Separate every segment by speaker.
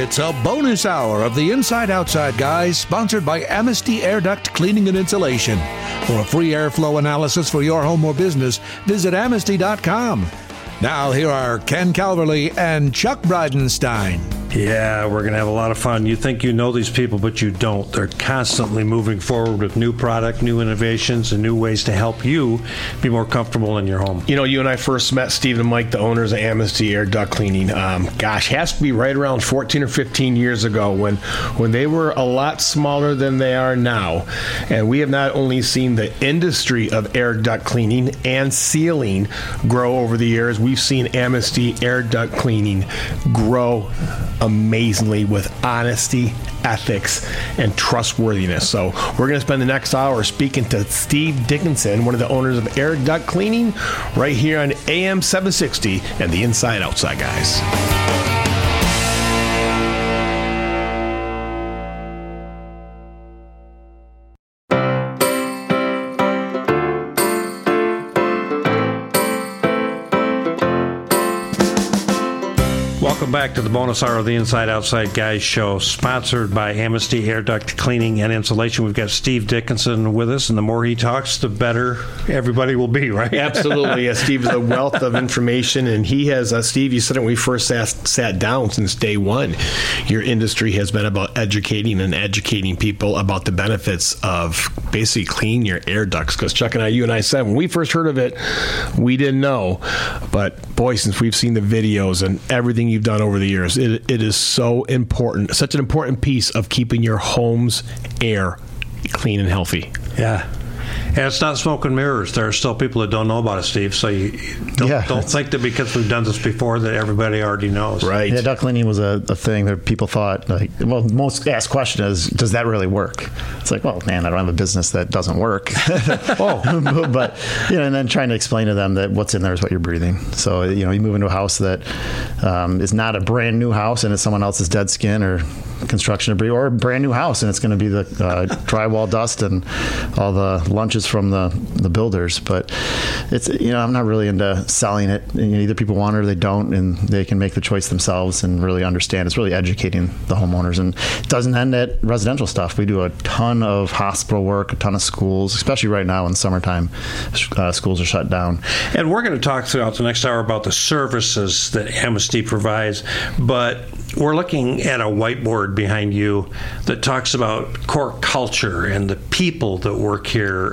Speaker 1: It's a bonus hour of the Inside Outside Guys, sponsored by Amnesty Air Duct Cleaning and Insulation. For a free airflow analysis for your home or business, visit amnesty.com. Now, here are Ken Calverley and Chuck Bridenstine.
Speaker 2: Yeah, we're going to have a lot of fun. You think you know these people, but you don't. They're constantly moving forward with new product, new innovations, and new ways to help you be more comfortable in your home.
Speaker 3: You know, you and I first met Steve and Mike, the owners of Amnesty Air Duct Cleaning. Has to be right around 14 or 15 years ago when they were a lot smaller than they are now. And we have not only seen the industry of air duct cleaning and sealing grow over the years, we've seen Amnesty Air Duct Cleaning grow amazingly with honesty, ethics, and trustworthiness. So we're going to spend the next hour speaking to Steve Dickinson, one of the owners of Air Duct Cleaning, right here on AM 760 and the Inside Outside Guys.
Speaker 2: Welcome back to the bonus hour of the Inside Outside Guys show, sponsored by Amnesty Air Duct Cleaning and Insulation. We've got Steve Dickinson with us, and the more he talks, the better everybody will be, right?
Speaker 3: Absolutely. Yeah, Steve is a wealth of information, and he has, Steve, you said it when we first sat down since day one, your industry has been about educating people about the benefits of basically cleaning your air ducts. Because Chuck and I, you and I said, when we first heard of it, we didn't know. But boy, since we've seen the videos and everything you've done over the years, it is so important, such an important piece of keeping your home's air clean and healthy.
Speaker 2: Yeah. And it's not smoke and mirrors. There are still people that don't know about it, Steve. So you don't think that because we've done this before that everybody already knows.
Speaker 3: Right.
Speaker 4: Yeah, duct cleaning was a thing that people thought, most asked question is, does that really work? It's like, well, man, I don't have a business that doesn't work. But, and then trying to explain to them that what's in there is what you're breathing. So, you move into a house that is not a brand new house and it's someone else's dead skin or construction debris, or a brand new house and it's going to be the drywall dust and all the lunches from the builders. But it's, I'm not really into selling it. Either people want it or they don't, and they can make the choice themselves and really understand. It's really educating the homeowners, and it doesn't end at residential stuff. We do a ton of hospital work, a ton of schools, especially right now in summertime. Schools are shut down.
Speaker 2: And we're going to talk throughout the next hour about the services that Amnesty provides, but we're looking at a whiteboard behind you that talks about core culture and the people that work here.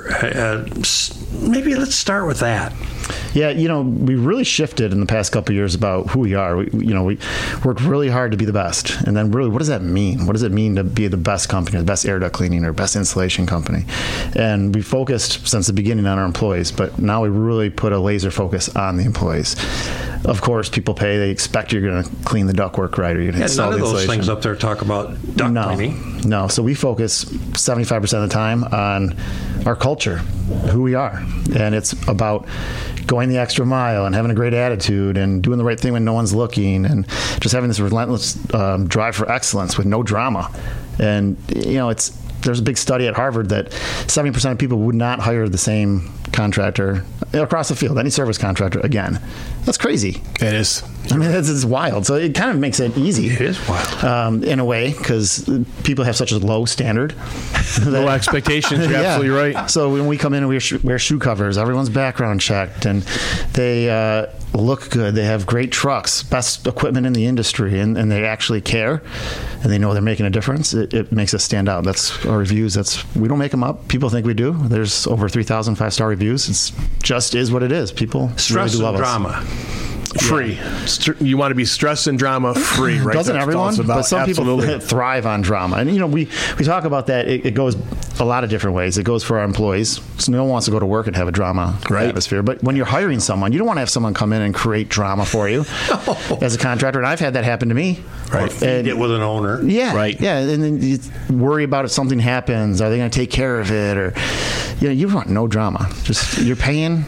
Speaker 2: Maybe let's start with that.
Speaker 4: Yeah, we really shifted in the past couple of years about who we are. We worked really hard to be the best. And then really, what does that mean? What does it mean to be the best company, the best air duct cleaning or best insulation company? And we focused since the beginning on our employees, but now we really put a laser focus on the employees. Of course, people pay. They expect you're going to clean the ductwork right, or you're going to install the insulation.
Speaker 2: None of those things up there talk about duct cleaning.
Speaker 4: No. So we focus 75% of the time on our culture, who we are. And it's about going the extra mile and having a great attitude and doing the right thing when no one's looking and just having this relentless drive for excellence with no drama. And, there's a big study at Harvard that 70% of people would not hire the same contractor across the field, any service contractor, again. That's crazy.
Speaker 3: It is.
Speaker 4: I mean, it's wild. So it kind of makes it easy.
Speaker 2: It is wild.
Speaker 4: In a way, because people have such a low standard.
Speaker 3: Low expectations. You're absolutely right.
Speaker 4: So when we come in and we wear shoe covers, everyone's background checked, and they look good. They have great trucks, best equipment in the industry, and they actually care, and they know they're making a difference. It makes us stand out. That's our reviews. We don't make them up. People think we do. There's over 3,000 5-star reviews. It's just is what it is. People
Speaker 2: stress
Speaker 4: really do love
Speaker 2: and drama.
Speaker 3: Free. Yeah. You want to be stress and drama free, right?
Speaker 4: Doesn't everyone? But some
Speaker 3: Absolutely.
Speaker 4: people thrive on drama. And, we talk about that. It goes a lot of different ways. It goes for our employees. So no one wants to go to work and have a drama atmosphere. But when you're hiring someone, you don't want to have someone come in and create drama for you as a contractor. And I've had that happen to me.
Speaker 2: Right. Feed it with an owner.
Speaker 4: Yeah.
Speaker 3: Right.
Speaker 4: Yeah. And then you worry about if something happens. Are they going to take care of it? Or, you want no drama. Just you're paying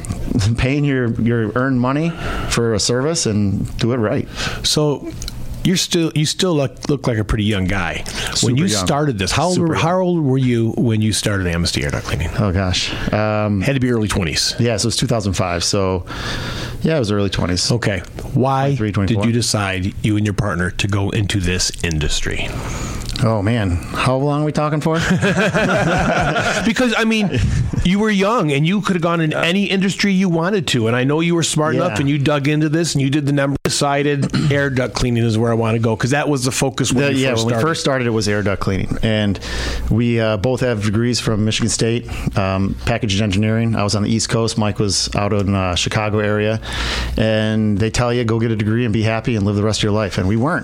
Speaker 4: your earned money for a service, and do it right.
Speaker 3: So you still look like a pretty young guy. When you started this, how old were you when you started Amnesty Air Duct Cleaning?
Speaker 4: Oh gosh,
Speaker 3: had to be early 20s.
Speaker 4: Yeah, so it was 2005. So yeah, it was early 20s.
Speaker 3: Okay, Why
Speaker 4: 23,
Speaker 3: did you decide, you and your partner, to go into this industry?
Speaker 4: Oh, man. How long are we talking for?
Speaker 3: Because, I mean, you were young and you could have gone in any industry you wanted to. And I know you were smart enough and you dug into this and you did the number, decided air duct cleaning is where I want to go, because that was the focus when we
Speaker 4: first started, it was air duct cleaning. And we both have degrees from Michigan State, packaging engineering. I was on the East Coast. Mike was out in Chicago area. And they tell you, go get a degree and be happy and live the rest of your life. And we weren't.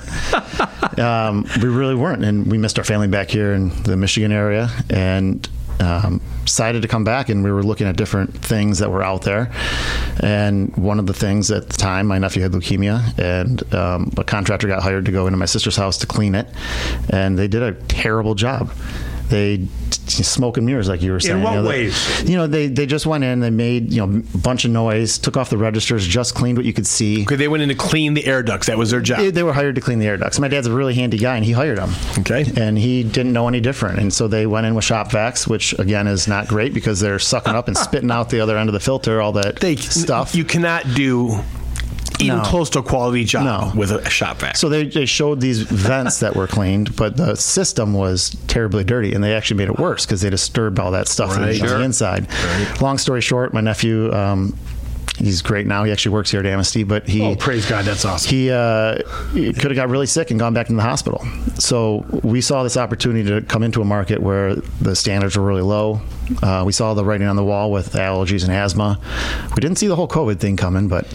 Speaker 4: We really weren't. And we missed our family back here in the Michigan area, and decided to come back, and we were looking at different things that were out there. And one of the things at the time, my nephew had leukemia, and a contractor got hired to go into my sister's house to clean it, and they did a terrible job. They smoke and mirrors, like you were saying.
Speaker 2: In what ways?
Speaker 4: They just went in, they made a bunch of noise, took off the registers, just cleaned what you could see.
Speaker 3: Okay, they went in to clean the air ducts. That was their job.
Speaker 4: They were hired to clean the air ducts. My dad's a really handy guy, and he hired them.
Speaker 3: Okay.
Speaker 4: And he didn't know any different. And so they went in with shop vacs, which, again, is not great because they're sucking up and spitting out the other end of the filter, all that stuff.
Speaker 3: You cannot do even close to a quality job with a shop vac.
Speaker 4: So they showed these vents that were cleaned, but the system was terribly dirty, and they actually made it worse because they disturbed all that stuff on the inside. Right. Long story short, my nephew, he's great now. He actually works here at Amnesty, but
Speaker 3: praise God, that's awesome.
Speaker 4: He could have got really sick and gone back into the hospital. So we saw this opportunity to come into a market where the standards were really low. We saw the writing on the wall with allergies and asthma. We didn't see the whole COVID thing coming, but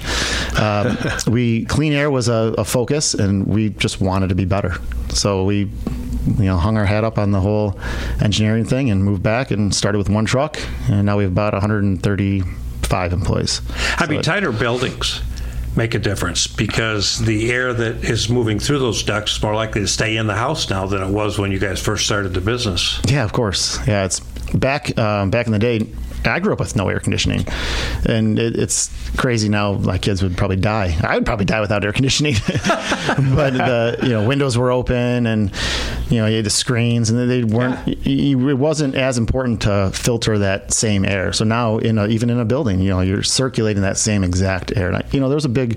Speaker 4: clean air was a focus, and we just wanted to be better. So we hung our hat up on the whole engineering thing and moved back and started with one truck, and now we have about 135 employees.
Speaker 2: Tighter buildings make a difference, because the air that is moving through those ducts is more likely to stay in the house now than it was when you guys first started the business.
Speaker 4: Yeah, of course. Yeah, it's back in the day. I grew up with no air conditioning, and it's crazy now. My kids would probably die. I would probably die without air conditioning. But the windows were open, and you had the screens, and they weren't. It wasn't as important to filter that same air. So now, even in a building, you're circulating that same exact air. There was a big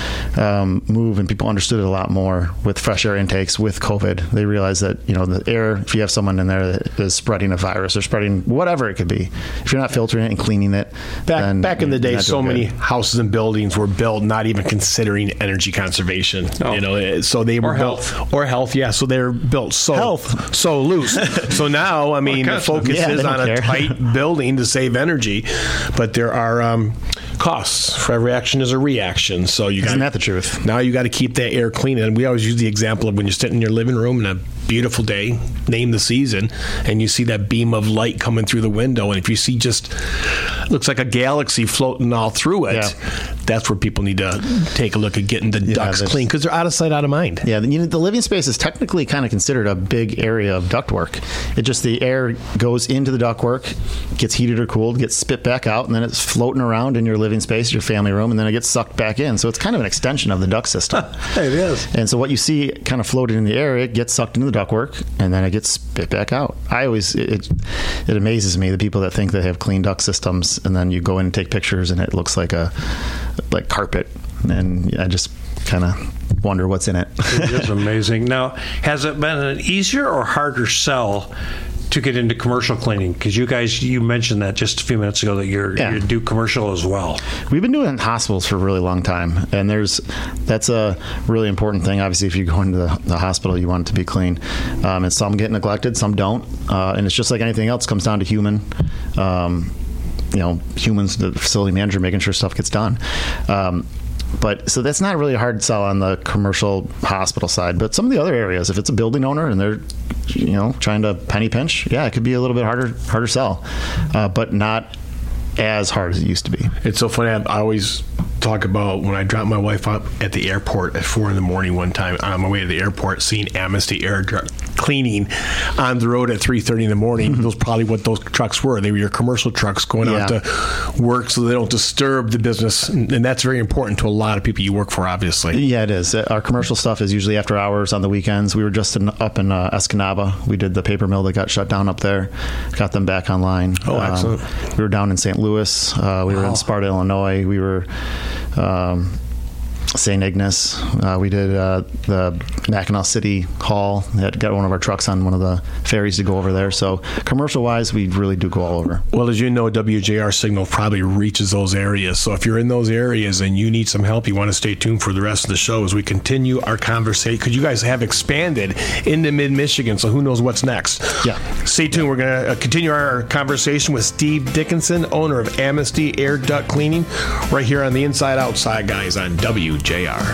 Speaker 4: move, and people understood it a lot more with fresh air intakes with COVID. They realized that the air, if you have someone in there that is spreading a virus or spreading whatever it could be, if you're not filtering it and cleaning it.
Speaker 3: Back in the day, so many houses and buildings were built not even considering energy conservation. So they were built health. Yeah, so they're built so loose. So now, the focus is on a tight building to save energy, but there are costs. For every action is a reaction. So
Speaker 4: isn't that the truth?
Speaker 3: Now you got to keep that air clean. And we always use the example of when you're sitting in your living room in a beautiful day, name the season, and you see that beam of light coming through the window, and if you see just looks like a galaxy floating all through it, that's where people need to take a look at getting the ducts clean, because they're out of sight, out of mind.
Speaker 4: Yeah, the living space is technically kind of considered a big area of ductwork. It just, the air goes into the ductwork, gets heated or cooled, gets spit back out, and then it's floating around in your living space, your family room, and then it gets sucked back in. So it's kind of an extension of the duct system.
Speaker 3: It is.
Speaker 4: And so what you see kind of floating in the air, it gets sucked into the ductwork, and then it gets spit back out. It amazes me, the people that think they have clean duct systems, and then you go in and take pictures and it looks like carpet, and I just kind of wonder what's in it.
Speaker 2: It is amazing. Now, has it been an easier or harder sell to get into commercial cleaning? Because you mentioned that just a few minutes ago that you do commercial as well.
Speaker 4: We've been doing it in hospitals for a really long time, and that's a really important thing. Obviously, if you go into the hospital, you want it to be clean, and some get neglected, some don't, and it's just like anything else. It comes down to humans, the facility manager, making sure stuff gets done. But so that's not really a hard sell on the commercial hospital side. But some of the other areas, if it's a building owner and they're, trying to penny pinch, it could be a little bit harder sell, but not as hard as it used to be.
Speaker 3: It's so funny. I always talk about when I dropped my wife up at the airport at 4 a.m. one time on my way to the airport, seeing Amnesty Air cleaning on the road at 3:30 in the morning. Those probably what those trucks were. They were your commercial trucks going out to work so they don't disturb the business, and that's very important to a lot of people you work for, obviously.
Speaker 4: Yeah, it is. Our commercial stuff is usually after hours on the weekends. We were just up in Escanaba. We did the paper mill that got shut down up there, got them back online.
Speaker 3: Oh, excellent.
Speaker 4: We were down in St. Louis. We were in Sparta, Illinois. We were St. Ignace. We did the Mackinac City Hall. Had got one of our trucks on one of the ferries to go over there. So commercial-wise, we really do go all over.
Speaker 3: Well, as you know, WJR signal probably reaches those areas. So if you're in those areas and you need some help, you want to stay tuned for the rest of the show as we continue our conversation, because you guys have expanded into mid-Michigan, so who knows what's next.
Speaker 4: Yeah.
Speaker 3: Stay tuned. We're going to continue our conversation with Steve Dickinson, owner of Amnesty Air Duct Cleaning, right here on the Inside Outside Guys on WJR.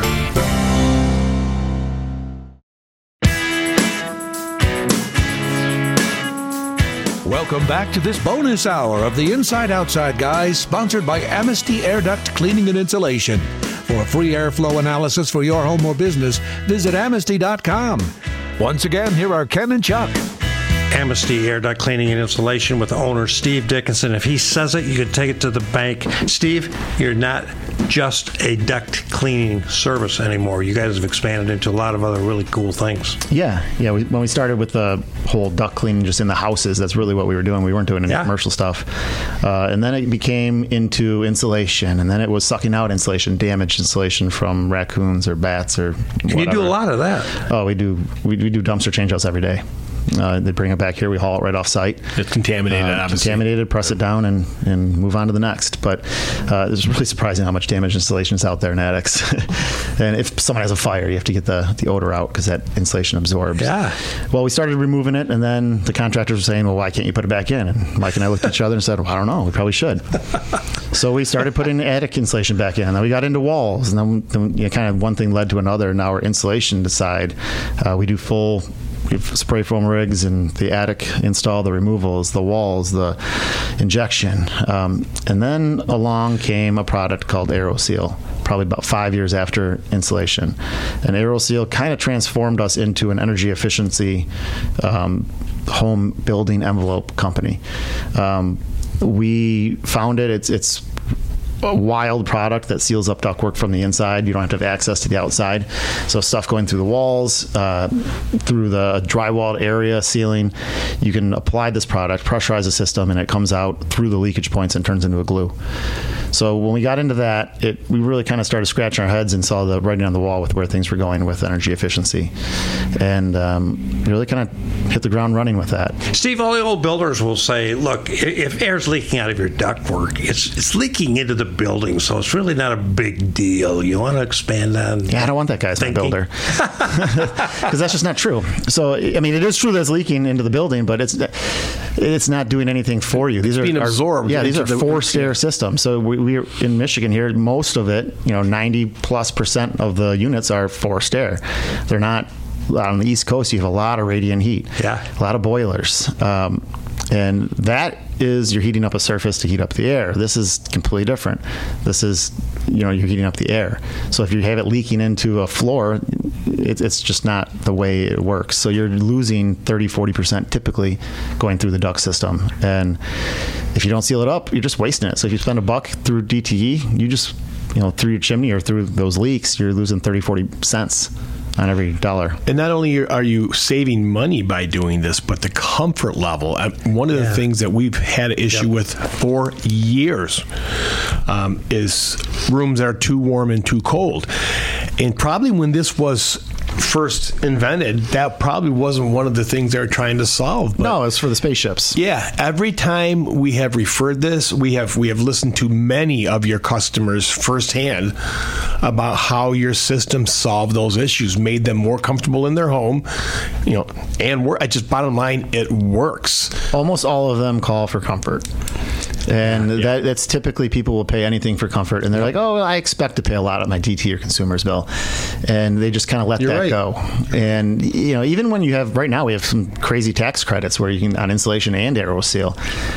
Speaker 1: Welcome back to this bonus hour of the Inside Outside Guys, sponsored by Amnesty Air Duct Cleaning and Insulation. For a free airflow analysis for your home or business, visit Amnesty.com. Once again, here are Ken and Chuck.
Speaker 2: Amnesty Air Duct Cleaning and Insulation with owner Steve Dickinson. If he says it, you can take it to the bank. Steve, you're not just a duct cleaning service anymore. You guys have expanded into a lot of other really cool things.
Speaker 4: Yeah. When we started with the whole duct cleaning just in the houses, that's really what we were doing. We weren't doing any commercial stuff. And then it became into insulation, and then it was sucking out insulation, damaged insulation from raccoons or bats or whatever.
Speaker 2: And you do a lot of that.
Speaker 4: Oh, we do dumpster changeouts every day. They bring it back here. We haul it right off site.
Speaker 3: It's contaminated, obviously.
Speaker 4: Contaminated, press it down, and move on to the next. But it's really surprising how much damaged insulation is out there in attics. And if someone has a fire, you have to get the odor out because that insulation absorbs.
Speaker 2: Yeah.
Speaker 4: Well, we started removing it, and then the contractors were saying, well, why can't you put it back in? And Mike and I looked at each other and said, well, I don't know. We probably should. So we started putting attic insulation back in. And then we got into walls. And then kind of one thing led to another. Now our insulation side, we do full... We have spray foam rigs and the attic install, the removals, the walls, the injection. And then along came a product called AeroSeal, probably about 5 years after insulation. And AeroSeal kind of transformed us into an energy efficiency home building envelope company. We found it. It's a wild product that seals up ductwork from the inside. You don't have to have access to the outside. So stuff going through the walls, through the drywalled area, ceiling, you can apply this product, pressurize the system, and it comes out through the leakage points and turns into a glue. So when we got into that, we really kind of started scratching our heads and saw the writing on the wall with where things were going with energy efficiency. And really kind of hit the ground running with that.
Speaker 2: Steve, all the old builders will say, look, if air's leaking out of your ductwork, it's leaking into the building, so it's really not a big deal. You want to expand on...
Speaker 4: Yeah, I don't want that guy as my builder. Because that's just not true. So, I mean, it is true that it's leaking into the building, but it's not doing anything for you. These are
Speaker 3: being absorbed.
Speaker 4: Yeah, these are forced air systems. So we're in Michigan here, most of it, 90+% of the units are forced air. They're not... On the East Coast, you have a lot of radiant heat.
Speaker 2: Yeah.
Speaker 4: A lot of boilers. And that is you're heating up a surface to heat up the air. This is completely different. This is, you're heating up the air. So if you have it leaking into a floor, it's just not the way it works. So you're losing 30-40% typically going through the duct system. And if you don't seal it up, you're just wasting it. So if you spend $1 through DTE, you just, through your chimney or through those leaks, you're losing 30-40 cents on every dollar.
Speaker 3: And not only are you saving money by doing this, but the comfort level. One of the things that we've had an issue with for years is rooms that are too warm and too cold. And probably when this was first invented, that probably wasn't one of the things they were trying to solve. But
Speaker 4: no, it's for the spaceships.
Speaker 3: Yeah, every time we have referred this, we have listened to many of your customers firsthand about how your system solved those issues, made them more comfortable in their home, and just bottom line, it works.
Speaker 4: Almost all of them call for comfort. And that's typically people will pay anything for comfort, and they're like, "Oh, I expect to pay a lot on my DT or consumer's bill," and they just kind of let that go. And even when you have right now, we have some crazy tax credits where you can on insulation and AeroSeal,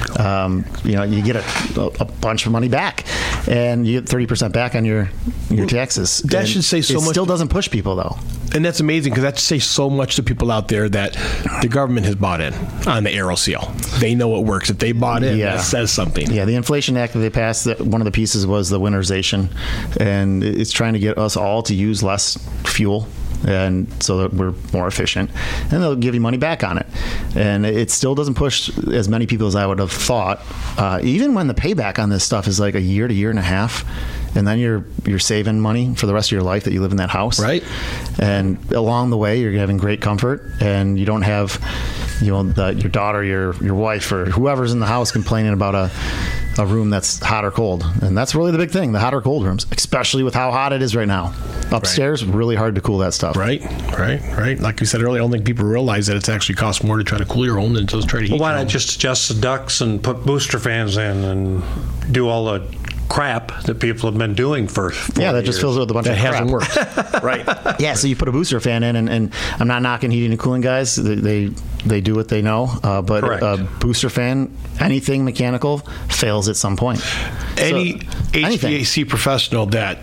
Speaker 4: you get a bunch of money back, and you get 30% back on your taxes.
Speaker 3: That should say so much.
Speaker 4: It still doesn't push people though.
Speaker 3: And that's amazing because that says so much to people out there that the government has bought in on the AeroSeal. They know it works. If they bought in, that says something.
Speaker 4: Yeah, the Inflation Act that they passed, one of the pieces was the winterization, and it's trying to get us all to use less fuel, and so that we're more efficient, and they'll give you money back on it. And it still doesn't push as many people as I would have thought. Even when the payback on this stuff is like a year to year and a half, and then you're saving money for the rest of your life that you live in that house.
Speaker 3: Right.
Speaker 4: And along the way, you're having great comfort, and you don't have, your daughter, your wife, or whoever's in the house complaining about a room that's hot or cold. And that's really the big thing, the hot or cold rooms, especially with how hot it is right now. Upstairs, really hard to cool that stuff.
Speaker 3: Right. Like you said earlier, I don't think people realize that it's actually costs more to try to cool your home than to try to heat.
Speaker 2: Well, why not just adjust the ducts and put booster fans in and do all the crap that people have been doing for 40
Speaker 4: that
Speaker 2: years.
Speaker 4: just fills it with a bunch
Speaker 3: that
Speaker 4: of
Speaker 3: hasn't
Speaker 4: crap.
Speaker 3: worked. Right.
Speaker 4: Yeah, so you put a booster fan in, and I'm not knocking heating and cooling guys. They do what they know, but
Speaker 2: Correct.
Speaker 4: a booster fan, anything mechanical, fails at some point.
Speaker 3: Any
Speaker 4: anything.
Speaker 3: HVAC professional that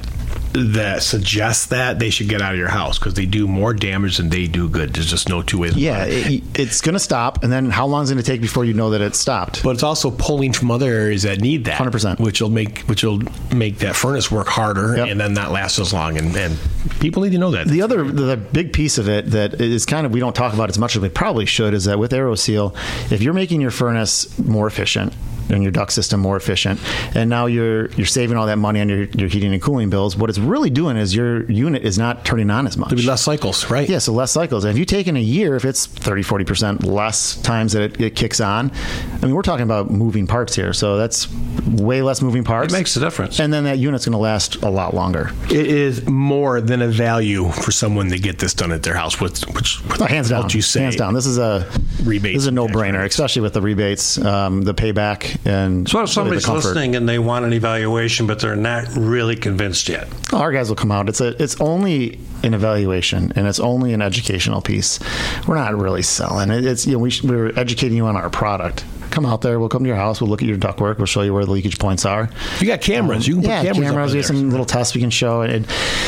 Speaker 3: suggests that, they should get out of your house, because they do more damage than they do good. There's just no two ways about it.
Speaker 4: It's going to stop, and then how long is it going to take before you know that it's stopped?
Speaker 3: But it's also pulling from other areas that need that
Speaker 4: 100%,
Speaker 3: which will make that furnace work harder, and then not last as long. And people need to know that.
Speaker 4: The big piece of it that is kind of, we don't talk about as much as we probably should, is that with AeroSeal, if you're making your furnace more efficient and your duct system more efficient, and now you're saving all that money on your heating and cooling bills, what it's really doing is your unit is not turning on as much.
Speaker 3: There'll be less cycles, right?
Speaker 4: Yeah, so less cycles. And if you take in a year, if it's 30-40% less times that it kicks on, I mean, we're talking about moving parts here, so that's way less moving parts.
Speaker 2: It makes a difference.
Speaker 4: And then that unit's going to last a lot longer.
Speaker 3: It is more than a value for someone to get this done at their house, which
Speaker 4: hands down.
Speaker 3: You say.
Speaker 4: Hands down. This is a no-brainer, especially with the rebates, the payback. And
Speaker 2: so if somebody's
Speaker 4: really
Speaker 2: listening and they want an evaluation, but they're not really convinced yet.
Speaker 4: Our guys will come out. It's only an evaluation, and it's only an educational piece. We're not really selling. We're educating you on our product. Come out there. We'll come to your house. We'll look at your ductwork. We'll show you where the leakage points are.
Speaker 3: You got cameras. You can put cameras.
Speaker 4: We have some little tests we can show. And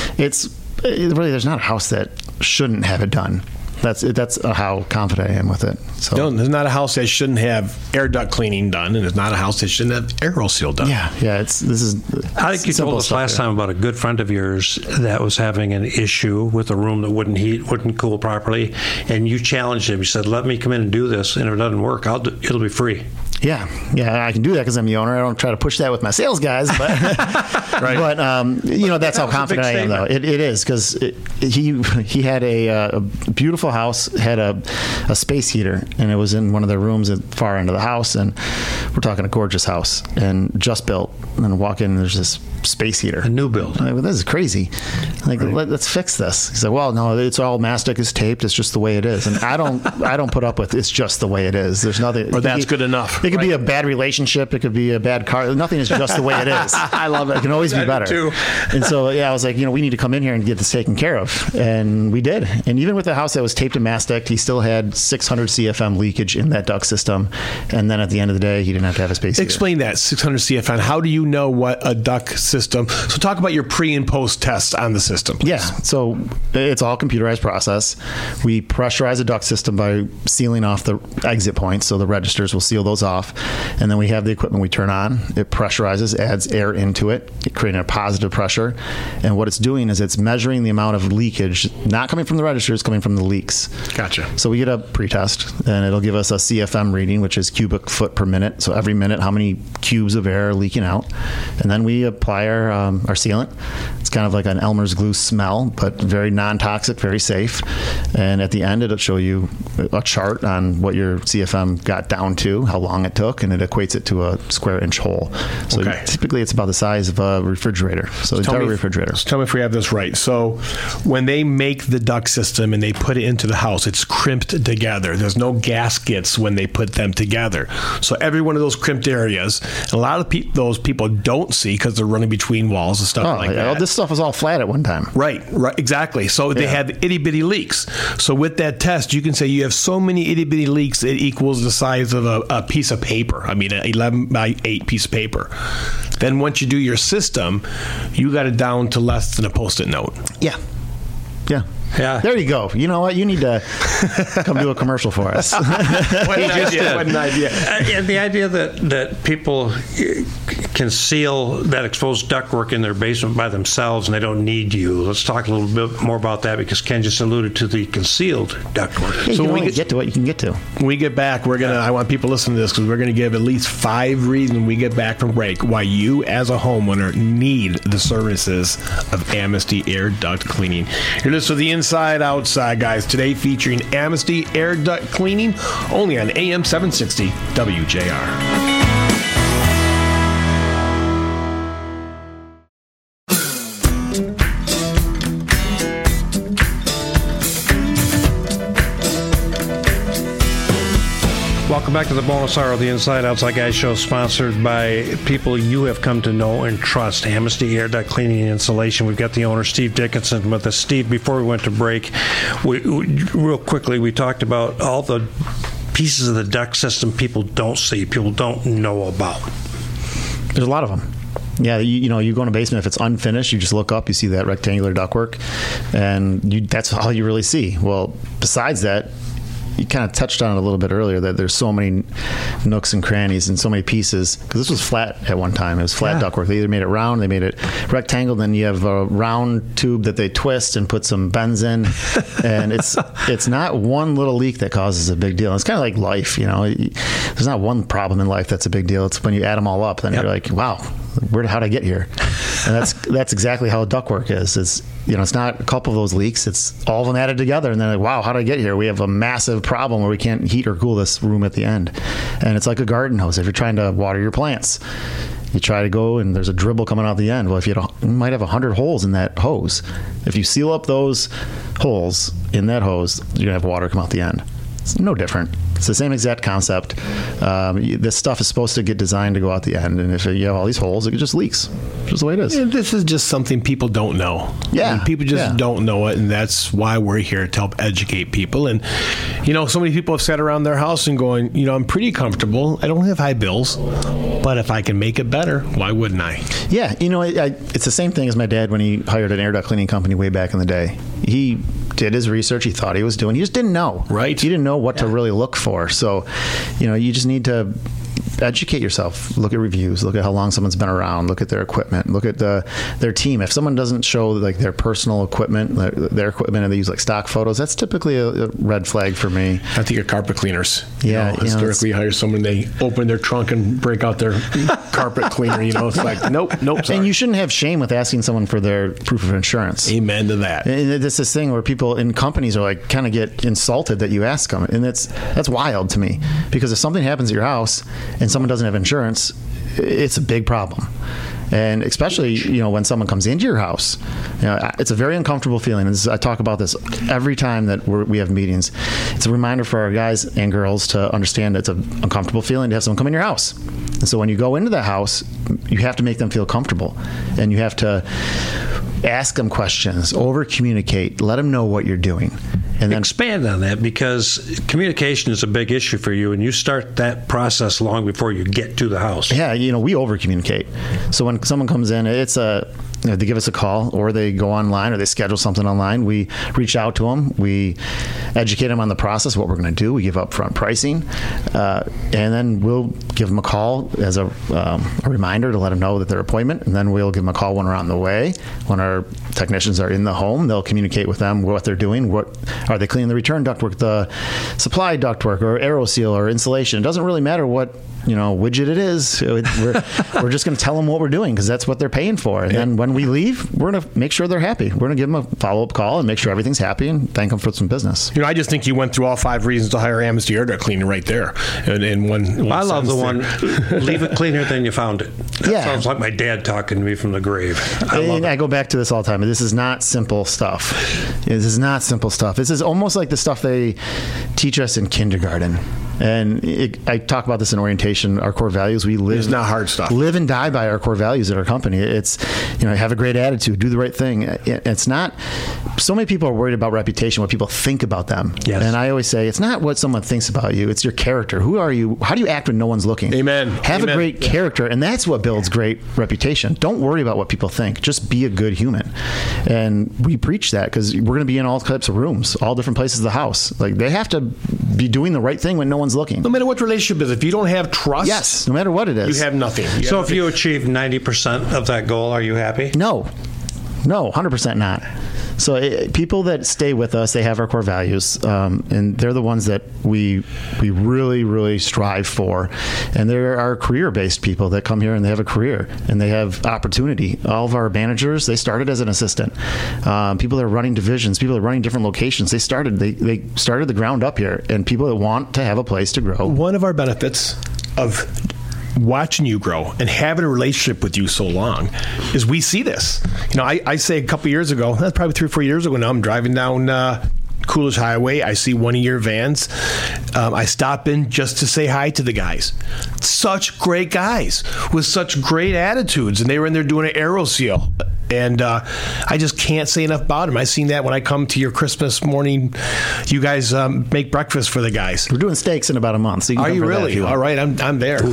Speaker 4: really, there's not a house that shouldn't have it done. That's how confident I am with it. So
Speaker 3: there's not a house that shouldn't have air duct cleaning done, and there's not a house that shouldn't have AeroSeal done.
Speaker 4: Yeah.
Speaker 2: I think you told us last time about a good friend of yours that was having an issue with a room that wouldn't cool properly, and you challenged him. You said, "Let me come in and do this, and if it doesn't work, it'll be free."
Speaker 4: Yeah, I can do that because I'm the owner. I don't try to push that with my sales guys, but
Speaker 3: right.
Speaker 4: But that's how confident I am, though. It is, because he had a beautiful house, had a space heater, and it was in one of the rooms at the far end of the house. And we're talking a gorgeous house, and just built. And then walk in, and there's this space heater,
Speaker 2: a new build.
Speaker 4: I'm like, well, this is crazy. Let's fix this. He's like, well, no, it's all mastic, it's taped, it's just the way it is. And I don't put up with it's just the way it is. There's nothing.
Speaker 3: Or that's good enough.
Speaker 4: It could be a bad relationship. It could be a bad car. Nothing is just the way it is.
Speaker 3: I love it.
Speaker 4: It can always be better.
Speaker 3: Too.
Speaker 4: And so, I was like, we need to come in here and get this taken care of. And we did. And even with the house that was taped and mastic, he still had 600 CFM leakage in that duct system. And then at the end of the day, he didn't have to have a space heater.
Speaker 3: Explain that, 600 CFM. How do you know what a duct system? So talk about your pre and post test on the system, please.
Speaker 4: Yeah. So it's all computerized process. We pressurize a duct system by sealing off the exit points. So the registers will seal those off. And then we have the equipment we turn on. It pressurizes, adds air into it, creating a positive pressure. And what it's doing is it's measuring the amount of leakage, not coming from the registers, coming from the leaks.
Speaker 3: Gotcha.
Speaker 4: So we get a pretest, and it'll give us a CFM reading, which is cubic foot per minute. So every minute, how many cubes of air are leaking out. And then we apply our sealant. It's kind of like an Elmer's glue smell, but very non-toxic, very safe. And at the end, it'll show you a chart on what your CFM got down to, how long it took, and it equates it to a square inch hole. So typically it's about the size of a refrigerator. So the entire refrigerator.
Speaker 3: Tell me if we have this right. So when they make the duct system and they put it into the house, it's crimped together. There's no gaskets when they put them together. So every one of those crimped areas, a lot of those people don't see because they're running between walls and stuff like that.
Speaker 4: This stuff was all flat at one time.
Speaker 3: Right, exactly. So they had itty bitty leaks. So with that test, you can say you have so many itty bitty leaks, it equals the size of a piece of paper. I mean, an 11 by 8 piece of paper. Then once you do your system, you got it down to less than a Post-it note.
Speaker 4: Yeah.
Speaker 2: Yeah.
Speaker 4: There you go. You know what? You need to come do a commercial for us.
Speaker 3: What an idea.
Speaker 2: And the idea that people can seal that exposed ductwork in their basement by themselves and they don't need you. Let's talk a little bit more about that, because Ken just alluded to the concealed ductwork.
Speaker 4: Yeah, so when we get to what you can get to.
Speaker 3: When we get back, I want people to listen to this, because we're going to give at least 5 reasons when we get back from break why you as a homeowner need the services of Amnesty Air Duct Cleaning. You're listening to the Inside Outside, guys. Today featuring Amnesty Air Duct Cleaning, only on AM 760 WJR.
Speaker 2: Welcome back to the bonus hour of the Inside Outside Guys show, sponsored by people you have come to know and trust, Amnesty Air Duct Cleaning and Insulation. We've got the owner, Steve Dickinson, with us. Steve, before we went to break, real quickly, we talked about all the pieces of the duct system people don't see, people don't know about.
Speaker 4: There's a lot of them. Yeah, you go in a basement, if it's unfinished, you just look up, you see that rectangular ductwork, and that's all you really see. Well, besides that, you kind of touched on it a little bit earlier, that there's so many nooks and crannies and so many pieces, because this was flat at one time. It was flat ductwork. They either made it round, they made it rectangle, then you have a round tube that they twist and put some bends in, and it's not one little leak that causes a big deal. It's kind of like life, There's not one problem in life that's a big deal. It's when you add them all up, then you're like, wow, how'd I get here? And that's exactly how ductwork is. It's not a couple of those leaks. It's all of them added together, and then wow, how did I get here? We have a massive problem where we can't heat or cool this room at the end. And it's like a garden hose. If you're trying to water your plants, you try to go and there's a dribble coming out the end. Well, if you might have 100 holes in that hose. If you seal up those holes in that hose, you're gonna have water come out the end. It's no different. It's the same exact concept. This stuff is supposed to get designed to go out the end, and if you have all these holes, it just leaks. It's just the way it is.
Speaker 3: Yeah, this is just something people don't know.
Speaker 4: Yeah.
Speaker 3: People just don't know it, and that's why we're here to help educate people. And, so many people have sat around their house and going, I'm pretty comfortable. I don't have high bills, but if I can make it better, why wouldn't I?
Speaker 4: Yeah. It's the same thing as my dad when he hired an air duct cleaning company way back in the day. He did his research. He thought he was doing. He just didn't know.
Speaker 3: Right.
Speaker 4: He didn't know what to really look for. So, you just need to educate yourself. Look at reviews. Look at how long someone's been around. Look at their equipment. Look at their team. If someone doesn't show like their personal equipment, their equipment, and they use like stock photos, that's typically a red flag for me.
Speaker 3: I think of carpet cleaners.
Speaker 4: Yeah.
Speaker 3: Historically, hire someone, they open their trunk and break out their carpet cleaner. It's like, nope. Sorry.
Speaker 4: And you shouldn't have shame with asking someone for their proof of insurance.
Speaker 3: Amen to that.
Speaker 4: And it's this thing where people in companies are like kind of get insulted that you ask them, and that's wild to me, because if something happens at your house and someone doesn't have insurance, it's a big problem. And especially, when someone comes into your house, it's a very uncomfortable feeling. And I talk about this every time that we have meetings. It's a reminder for our guys and girls to understand it's an uncomfortable feeling to have someone come in your house. And so when you go into the house, you have to make them feel comfortable, and you have to ask them questions, over communicate, let them know what you're doing. And then
Speaker 2: expand on that, because communication is a big issue for you, and you start that process long before you get to the house.
Speaker 4: Yeah, we over communicate. So when someone comes in, it's they give us a call, or they go online, or they schedule something online. We reach out to them. We educate them on the process, what we're going to do. We give upfront pricing, and then we'll give them a call as a reminder to let them know that their appointment, and then we'll give them a call when we're on the way. When our technicians are in the home, they'll communicate with them what they're doing. What are they cleaning? The return ductwork, the supply ductwork, or AeroSeal, or insulation. It doesn't really matter what widget it is. We're just going to tell them what we're doing, because that's what they're paying for. And then when we leave, we're going to make sure they're happy. We're going to give them a follow-up call and make sure everything's happy, and thank them for some business.
Speaker 3: I just think you went through all 5 reasons to hire Amnesty Air Duct Cleaning right there. And one
Speaker 2: I love the one, leave it cleaner than you found it. That sounds like my dad talking to me from the grave.
Speaker 4: I go back to this all the time. This is not simple stuff. This is not simple stuff. This is almost like the stuff they teach us in kindergarten. And I talk about this in orientation, our core values. We live.
Speaker 3: It's not hard stuff.
Speaker 4: Live and die by our core values at our company. It's, have a great attitude, do the right thing. It's not, so many people are worried about reputation, what people think about them.
Speaker 2: Yes.
Speaker 4: And I always say, it's not what someone thinks about you, it's your character. Who are you? How do you act when no one's looking?
Speaker 3: Amen.
Speaker 4: Have
Speaker 3: Amen.
Speaker 4: a great character, and that's what builds great reputation. Don't worry about what people think. Just be a good human. And we preach that because we're going to be in all types of rooms, all different places of the house. Like, they have to be doing the right thing when no one's looking.
Speaker 3: No matter what the relationship is, if you don't have trust,
Speaker 4: Yes, no matter what it is.
Speaker 3: you have nothing.
Speaker 2: So if you achieve 90% of that goal, are you happy?
Speaker 4: No, 100% not. So people that stay with us, they have our core values, and they're the ones that we really, really strive for. And there are career-based people that come here and they have a career and they have opportunity. All of our managers, they started as an assistant. People that are running divisions, people that are running different locations, they started the ground up here. And people that want to have a place to grow.
Speaker 3: One of our benefits of watching you grow and having a relationship with you so long is we see this. I say a couple years ago, that's probably 3 or 4 years ago now, I'm driving down Coolidge Highway. I see one of your vans. I stop in just to say hi to the guys. Such great guys with such great attitudes, and they were in there doing an aero seal. And I just can't say enough about them. I seen that when I come to your Christmas morning. You guys make breakfast for the guys.
Speaker 4: We're doing steaks in about a month. So you can
Speaker 3: Are
Speaker 4: come
Speaker 3: you
Speaker 4: for that
Speaker 3: really?
Speaker 4: if you want.
Speaker 3: All right, I'm there.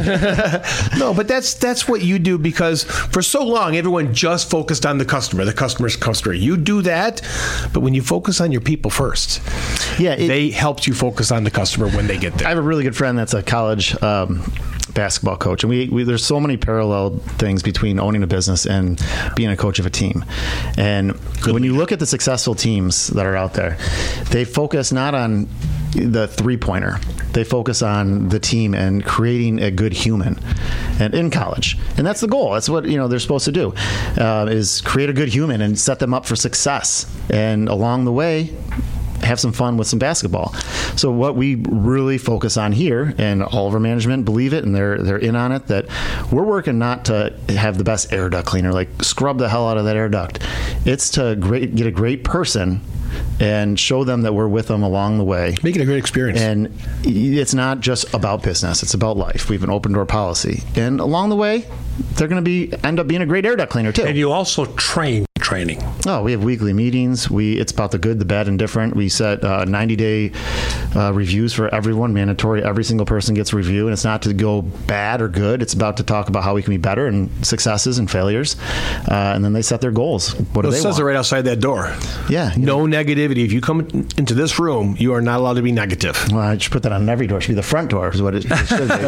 Speaker 3: No, but that's what you do, because for so long everyone just focused on the customer. The customer's customer. You do that, but when you focus on your people first, they helped you focus on the customer when they get there.
Speaker 4: I have a really good friend that's a college basketball coach, and we there's so many parallel things between owning a business and being a coach of a team. And when you look at the successful teams that are out there, they focus not on the three-pointer. They focus on the team and creating a good human. And in college, and that's the goal. That's what they're supposed to do, is create a good human and set them up for success. And along the way, have some fun with some basketball. So what we really focus on here, and all of our management believe it, and they're in on it, that we're working not to have the best air duct cleaner, like scrub the hell out of that air duct. It's to get a great person and show them that we're with them along the way.
Speaker 3: Make it a great experience.
Speaker 4: And it's not just about business. It's about life. We have an open door policy. And along the way, they're going to end up being a great air duct cleaner, too.
Speaker 2: And you also training.
Speaker 4: Oh, we have weekly meetings. It's about the good, the bad, and different. We set 90-day reviews for everyone, mandatory. Every single person gets a review, and it's not to go bad or good. It's about to talk about how we can be better and successes and failures. And then they set their goals. What do they
Speaker 3: want? It says it right outside that door.
Speaker 4: Yeah.
Speaker 3: No negativity. If you come into this room, you are not allowed to be negative.
Speaker 4: Well, I should put that on every door. It should be the front door is what it should be.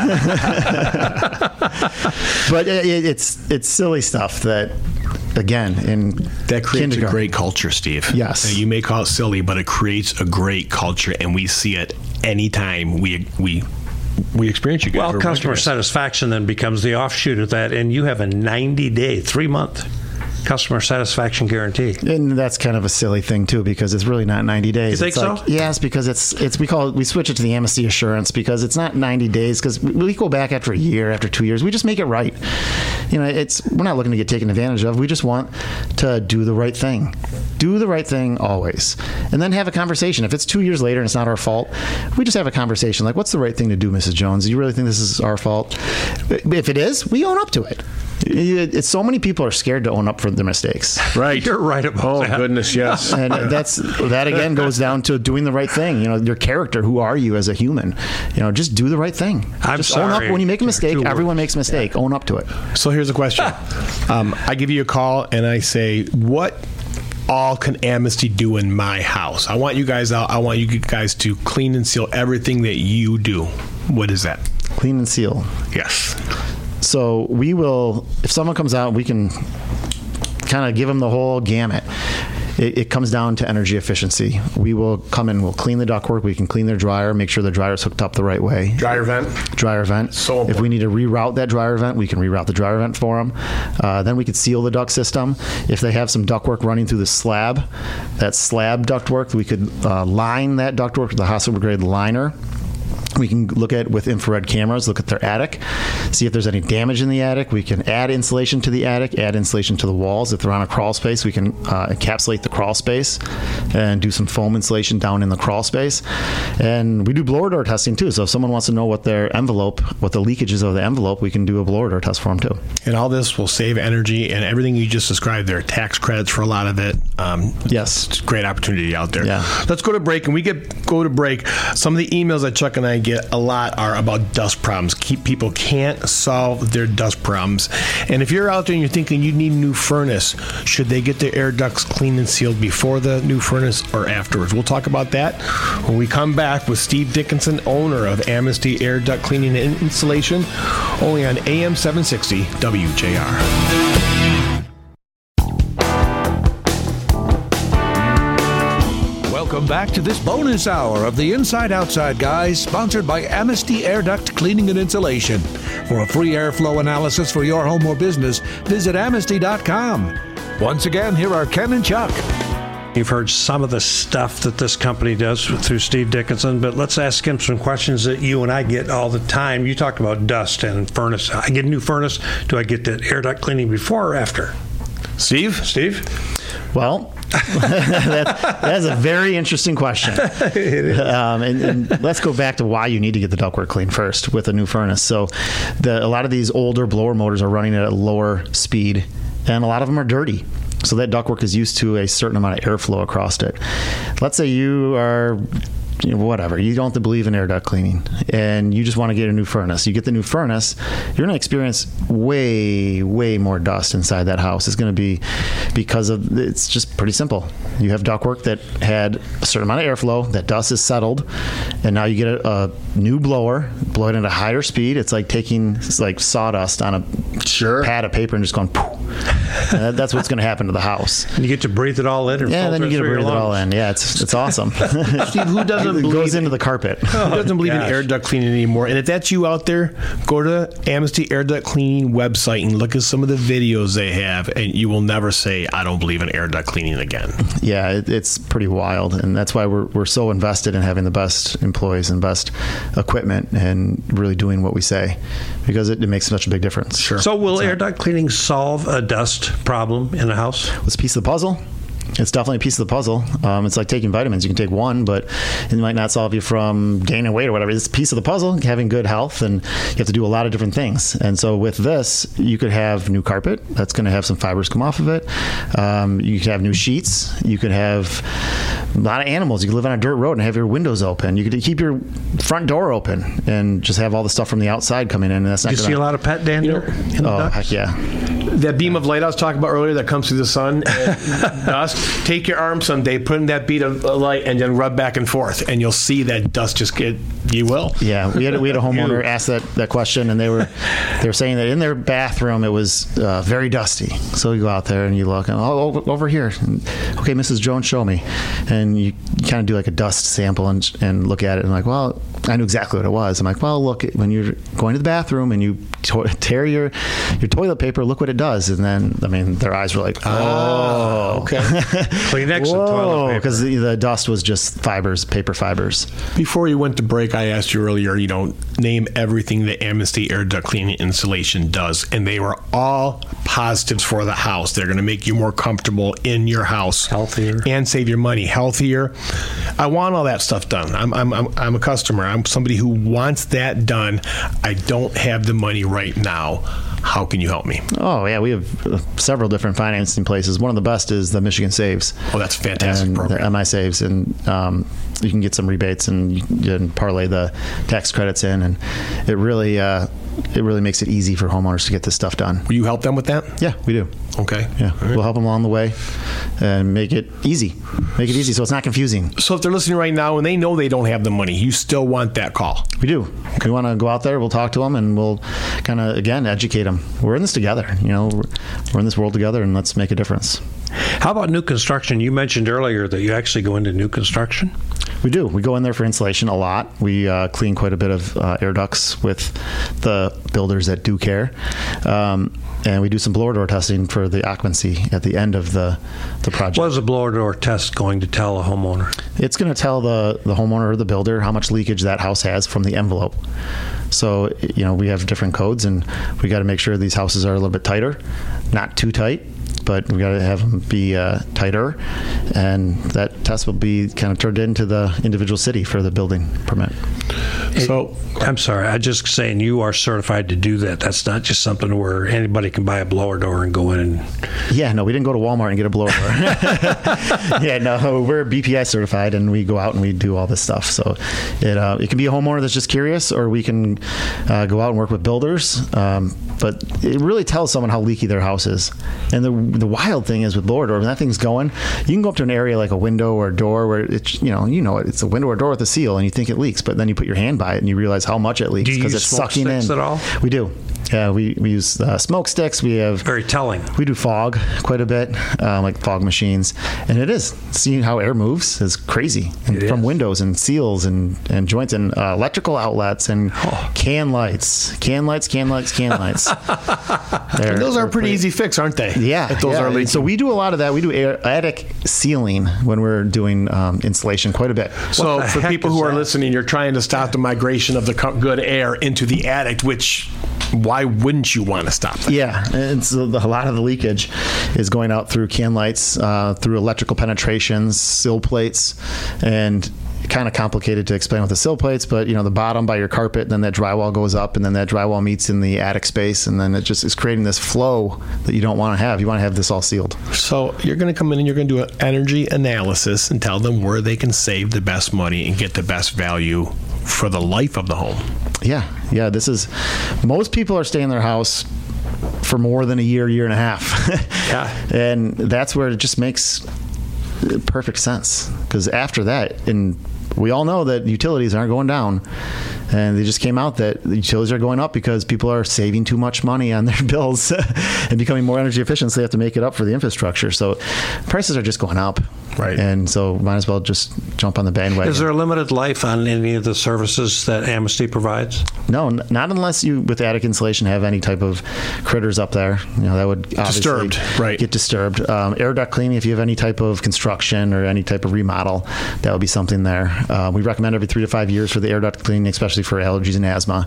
Speaker 4: But it's silly stuff that, again, in
Speaker 3: that creates a great culture, Steve.
Speaker 4: Yes.
Speaker 3: You may call it silly, but it creates a great culture, and we see it anytime we experience you guys.
Speaker 2: Well, customer satisfaction then becomes the offshoot of that, and you have a 90-day, 3-month customer satisfaction guarantee.
Speaker 4: And that's kind of a silly thing too, because it's really not 90 days.
Speaker 2: You think so?
Speaker 4: Yes, because we switch it to the Amnesty Assurance, because it's not 90 days, because we go back after a year, after 2 years. We just make it right. We're not looking to get taken advantage of. We just want to do the right thing. Do the right thing always. And then have a conversation. If it's 2 years later and it's not our fault, we just have a conversation. Like, what's the right thing to do, Mrs. Jones? Do you really think this is our fault? If it is, we own up to it. It's so many people are scared to own up for their mistakes.
Speaker 3: Right.
Speaker 2: You're right about that.
Speaker 3: Oh, goodness, yes.
Speaker 4: And that again goes down to doing the right thing. Your character. Who are you as a human? Just do the right thing. Just own up when you make a mistake. Everyone makes a mistake. Own up to it.
Speaker 3: So here's a question. I give you a call and I say, what all can Amnesty do in my house? I want you guys out. I want you guys to clean and seal everything that you do. What is that?
Speaker 4: Clean and seal.
Speaker 3: Yes.
Speaker 4: So we will, if someone comes out, we can kind of give them the whole gamut. It comes down to energy efficiency. We will come in, we'll clean the ductwork, we can clean their dryer, make sure the dryer is hooked up the right way.
Speaker 3: Dryer vent?
Speaker 4: Dryer vent.
Speaker 3: So important.
Speaker 4: If we need to reroute that dryer vent, we can reroute the dryer vent for them. Then we could seal the duct system. If they have some ductwork running through the slab, that slab ductwork, we could line that ductwork with the hospital grade liner. We can look at with infrared cameras, look at their attic, see if there's any damage in the attic. We can add insulation to the attic, add insulation to the walls. If they're on a crawl space, we can encapsulate the crawl space and do some foam insulation down in the crawl space. And we do blower door testing too. So if someone wants to know what their envelope, what the leakage is of the envelope, we can do a blower door test for them too.
Speaker 3: And all this will save energy, and everything you just described there, tax credits for a lot of it.
Speaker 4: Yes.
Speaker 3: It's a great opportunity out there.
Speaker 4: Yeah.
Speaker 3: Let's go to break. And go to break, some of the emails that Chuck and I get a lot are about dust problems. People can't solve their dust problems. And if you're out there and you're thinking you need a new furnace, should they get their air ducts cleaned and sealed before the new furnace or afterwards? We'll talk about that when we come back with Steve Dickinson, owner of Amnesty Air Duct Cleaning and Installation, only on AM 760 WJR.
Speaker 1: Welcome back to this bonus hour of the Inside Outside Guys, sponsored by Amnesty Air Duct Cleaning and Insulation. For a free airflow analysis for your home or business, visit Amnesty.com. Once again, here are Ken and Chuck.
Speaker 2: You've heard some of the stuff that this company does through Steve Dickinson, but let's ask him some questions that you and I get all the time. You talked about dust and furnace. I get a new furnace. Do I get that air duct cleaning before or after?
Speaker 3: Steve?
Speaker 4: Well, that's a very interesting question. It is. And let's go back to why you need to get the ductwork cleaned first with a new furnace. So a lot of these older blower motors are running at a lower speed, and a lot of them are dirty. So that ductwork is used to a certain amount of airflow across it. Let's say you are... whatever, you don't have to believe in air duct cleaning and you just want to get a new furnace. You get the new furnace, you're going to experience way more dust inside that house. It's going to be because of, it's just pretty simple. You have ductwork that had a certain amount of airflow, that dust is settled, and now you get a new blower, blow it at a higher speed. It's like taking sawdust on a pad of paper and just going poof. That's what's going to happen to the house.
Speaker 2: And you get to breathe it all in.
Speaker 4: And then you get to breathe it all in. Yeah, it's awesome.
Speaker 3: Steve, who doesn't
Speaker 4: it goes into the carpet.
Speaker 3: Who doesn't believe in air duct cleaning anymore? And if that's you out there, go to Amnesty Air Duct Cleaning website and look at some of the videos they have, and you will never say, I don't believe in air duct cleaning again.
Speaker 4: Yeah, it's pretty wild, and that's why we're so invested in having the best employees and best equipment and really doing what we say, because it makes such a big difference.
Speaker 3: Sure.
Speaker 2: So will air duct cleaning solve a dust problem in a house?
Speaker 4: It's a piece of the puzzle. It's definitely a piece of the puzzle. It's like taking vitamins. You can take one, but it might not solve you from gaining weight or whatever. It's a piece of the puzzle, having good health, and you have to do a lot of different things. And so with this, you could have new carpet. That's going to have some fibers come off of it. You could have new sheets. You could have a lot of animals. You could live on a dirt road and have your windows open. You could keep your front door open and just have all the stuff from the outside coming in. And that's not.
Speaker 2: Do you see a lot of pet dander in the ducts?
Speaker 4: Heck yeah.
Speaker 3: That beam of light I was talking about earlier that comes through the sun and dust, take your arm someday, put in that bead of light, and then rub back and forth, and you'll see that dust just get, you will.
Speaker 4: Yeah, we had a homeowner ask that question, and they were saying that in their bathroom it was very dusty. So you go out there and you look, and over here. And, okay, Mrs. Jones, show me. And you kind of do like a dust sample and look at it, and I'm like, well, I knew exactly what it was. I'm like, well, look, when you're going to the bathroom and you tear your toilet paper, look what it does. And then, I mean, their eyes were like, oh,
Speaker 2: okay. Kleenex and toilet paper.
Speaker 4: Because the dust was just fibers, paper fibers.
Speaker 3: Before you went to break, I asked you earlier, name everything that Amnesty Air Duct Cleaning Installation does, and they were all positives for the house. They're going to make you more comfortable in your house,
Speaker 2: healthier,
Speaker 3: and save your money. Healthier. I want all that stuff done. I'm a customer. I'm somebody who wants that done. I don't have the money right now. How can you help me?
Speaker 4: Oh, yeah. We have several different financing places. One of the best is the Michigan Saves.
Speaker 3: Oh, that's a fantastic program.
Speaker 4: The MI Saves. And you can get some rebates and you can parlay the tax credits in. And it really makes it easy for homeowners to get this stuff done.
Speaker 3: Will you help them with that?
Speaker 4: Yeah, we do.
Speaker 3: Okay.
Speaker 4: Yeah. Right. We'll help them along the way and make it easy. Make it easy so it's not confusing.
Speaker 3: So if they're listening right now and they know they don't have the money, you still want that call?
Speaker 4: We do. We want to go out there, we'll talk to them, and we'll kind of, again, educate them. We're in this together. We're in this world together, and let's make a difference.
Speaker 2: How about new construction? You mentioned earlier that you actually go into new construction.
Speaker 4: We do. We go in there for insulation a lot. We clean quite a bit of air ducts with the builders that do care. And we do some blower door testing for the occupancy at the end of the project.
Speaker 2: What is a blower door test going to tell a homeowner?
Speaker 4: It's going to tell the homeowner or the builder how much leakage that house has from the envelope. So, we have different codes, and we got to make sure these houses are a little bit tighter, not too tight, but we got to have them be tighter, and that test will be kind of turned into the individual city for the building permit.
Speaker 2: So I'm sorry, I'm just saying you are certified to do that. That's not just something where anybody can buy a blower door and go in and...
Speaker 4: Yeah, no, we didn't go to Walmart and get a blower door. Yeah, no, we're BPI certified, and we go out and we do all this stuff. So it can be a homeowner that's just curious, or we can go out and work with builders. But it really tells someone how leaky their house is. And the wild thing is with blower door, when that thing's going, you can go up to an area like a window or a door where it's it's a window or door with a seal, and you think it leaks, but then you put your hand by it and you realize how much it leaks because it's sucking in.
Speaker 2: Do you use smoke sticks at all?
Speaker 4: We do. Yeah, we use smoke sticks. We have
Speaker 2: very telling.
Speaker 4: We do fog quite a bit, like fog machines, and it is seeing how air moves is crazy from windows and seals and joints and electrical outlets and can lights. And
Speaker 3: those are pretty easy fix, aren't they?
Speaker 4: Yeah,
Speaker 3: if those are leaking.
Speaker 4: So we do a lot of that. We do attic sealing when we're doing insulation quite a bit.
Speaker 3: So for people who are listening, you're trying to stop the migration of the good air into the attic, which. Why wouldn't you want to stop that?
Speaker 4: Yeah, and so a lot of the leakage is going out through can lights, through electrical penetrations, sill plates, and kind of complicated to explain with the sill plates, but the bottom by your carpet, then that drywall goes up, and then that drywall meets in the attic space, and then it just is creating this flow that you don't want to have. You want to have this all sealed. So
Speaker 3: you're going to come in and you're going to do an energy analysis and tell them where they can save the best money and get the best value for the life of the home.
Speaker 4: Yeah. This is, most people are staying in their house for more than a year and a half.
Speaker 3: Yeah.
Speaker 4: And that's where it just makes perfect sense. Because after that, and we all know that utilities aren't going down. And they just came out that the utilities are going up because people are saving too much money on their bills and becoming more energy efficient, so they have to make it up for the infrastructure. So prices are just going up.
Speaker 3: Right.
Speaker 4: And so might as well just jump on the bandwagon.
Speaker 2: Is there a limited life on any of the services that Amnesty provides?
Speaker 4: No, not unless you, with attic insulation, have any type of critters up there. That would obviously get disturbed. Air duct cleaning, if you have any type of construction or any type of remodel, that would be something there. We recommend every 3 to 5 years for the air duct cleaning, especially for allergies and asthma.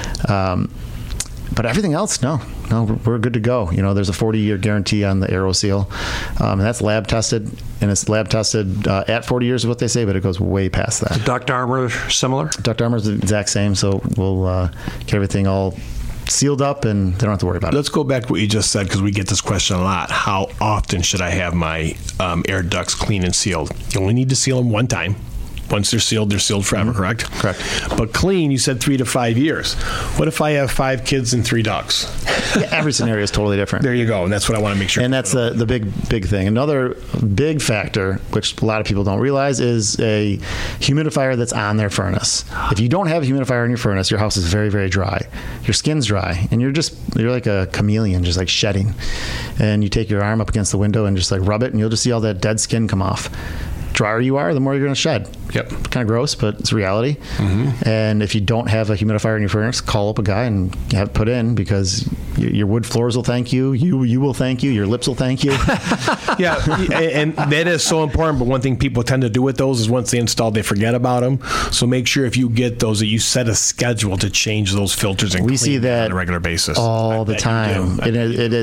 Speaker 4: But everything else, no, we're good to go. There's a 40-year guarantee on the AeroSeal, and that's lab tested, and it's lab tested at 40 years is what they say, but it goes way past that.
Speaker 2: Duct armor similar?
Speaker 4: Duct armor is the exact same, so we'll get everything all sealed up, and they don't have to worry about it.
Speaker 3: Let's go back to what you just said, because we get this question a lot. How often should I have my air ducts clean and sealed? You only need to seal them one time. Once they're sealed forever,
Speaker 4: mm-hmm.
Speaker 3: correct?
Speaker 4: Correct.
Speaker 3: But clean, you said 3 to 5 years. What if I have 5 kids and 3 dogs?
Speaker 4: Yeah, every scenario is totally different.
Speaker 3: There you go, and that's what I want to make sure.
Speaker 4: And that's the big thing. Another big factor, which a lot of people don't realize, is a humidifier that's on their furnace. If you don't have a humidifier in your furnace, your house is very, very dry. Your skin's dry, and you're like a chameleon, just like shedding. And you take your arm up against the window and just like rub it, and you'll just see all that dead skin come off. Drier you are, the more you're going to shed.
Speaker 3: Yep.
Speaker 4: Kind of gross, but it's reality. Mm-hmm. And if you don't have a humidifier in your furnace, call up a guy and have it put in, because your wood floors will thank you. You will thank you. Your lips will thank you.
Speaker 3: Yeah, and that is so important. But one thing people tend to do with those is once they install, they forget about them. So make sure if you get those that you set a schedule to change those filters and
Speaker 4: we see that
Speaker 3: on a regular basis
Speaker 4: all the time. And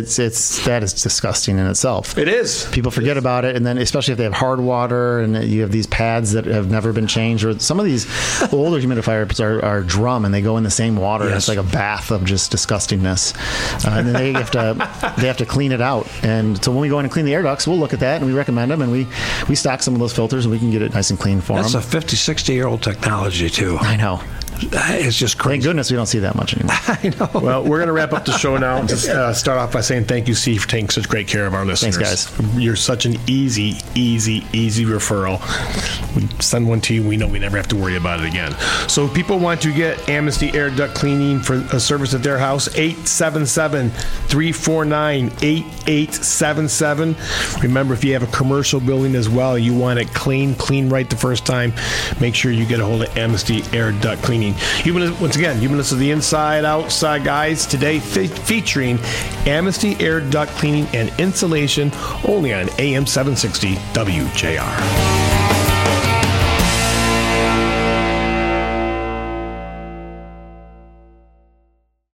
Speaker 4: that is disgusting in itself.
Speaker 3: It is.
Speaker 4: People forget about it, and then especially if they have hard water and you have these pads that have never been changed, or some of these older humidifiers are drum and they go in the same water. Yes. It's like a bath of just disgustingness, and then they have to clean it out. And so when we go in and clean the air ducts, we'll look at that and we recommend them, and we stock some of those filters and we can get it nice and clean for them.
Speaker 2: That's a 50-60-year-old technology too.
Speaker 4: I know.
Speaker 2: It's just crazy.
Speaker 4: Thank goodness we don't see that much anymore.
Speaker 2: I know.
Speaker 3: Well, we're going to wrap up the show now. Just start off by saying thank you, Steve, for taking such great care of our listeners.
Speaker 4: Thanks, guys.
Speaker 3: You're such an easy referral. We send one to you. We know we never have to worry about it again. So if people want to get Amnesty Air Duct Cleaning for a service at their house, 877-349-8877. Remember, if you have a commercial building as well, you want it clean right the first time, make sure you get a hold of Amnesty Air Duct Cleaning. Cleaning. Once again, you've been listening to the Inside Outside Guys today, featuring Amnesty Air Duct Cleaning and Insulation, only on AM 760 WJR.